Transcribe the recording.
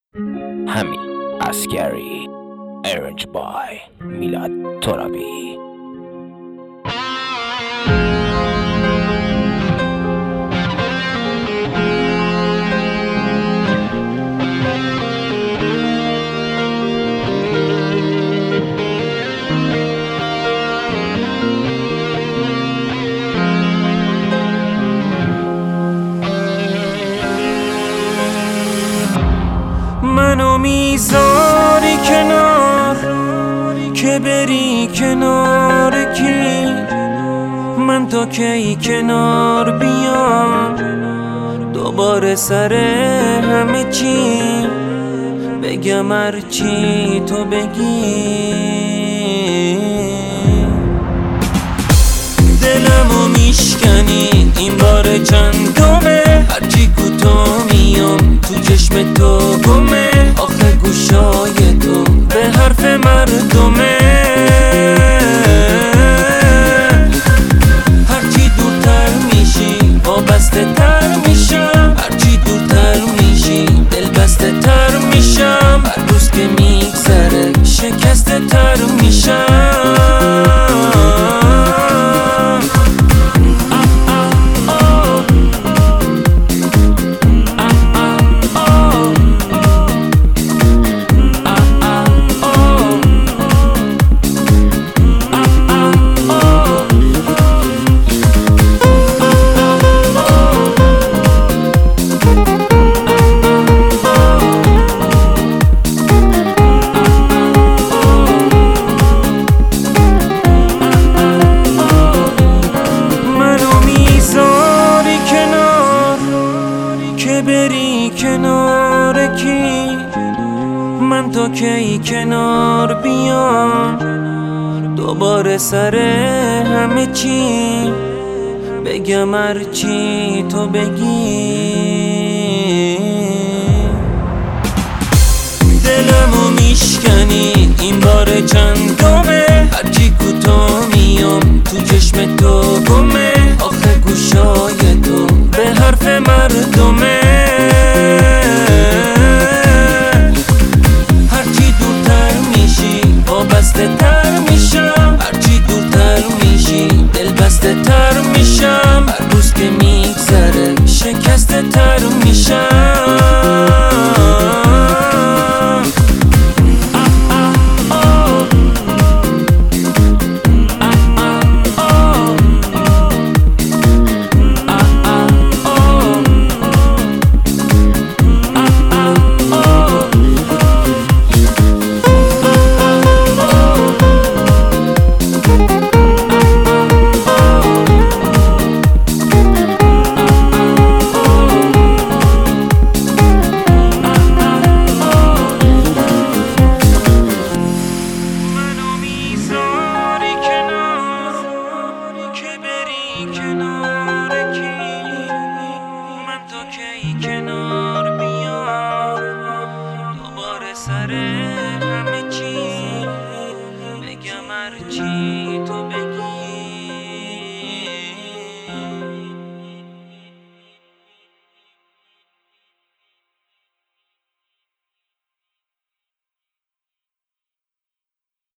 همین عسکری ارنج بای میلاد ترابی. منو میذاری کنار که بری کنار کی؟ من تا کی کنار بیام دوباره سر همه چی بگم هرچی تو بگی؟ دلمو میشکنی این بار چندمه، هرچی کوتاه میام تو چشم تو گمه. آخه گوشای تو به حرف مردمه، هرچی دورتر میشی وابسته تر میشم، هرچی دورتر میشی دلبسته تر میشم، هر روز که میگذره شکسته تر میشم. بری کنار کی؟ من تا کی کنار بیام دوباره سر همه چی بگم هرچی تو بگی؟ دلمو میشکنی این بار چندمه، هرچی کوتاه میام تو چشم تو گمه. آخه گوشای تو به حرف مردمه، هرچی دورتر میشی وابسته تر میشم، هرچی دورتر میشی دلبسته تر میشم، هر روز که میگذره شکسته تر میشم. کنار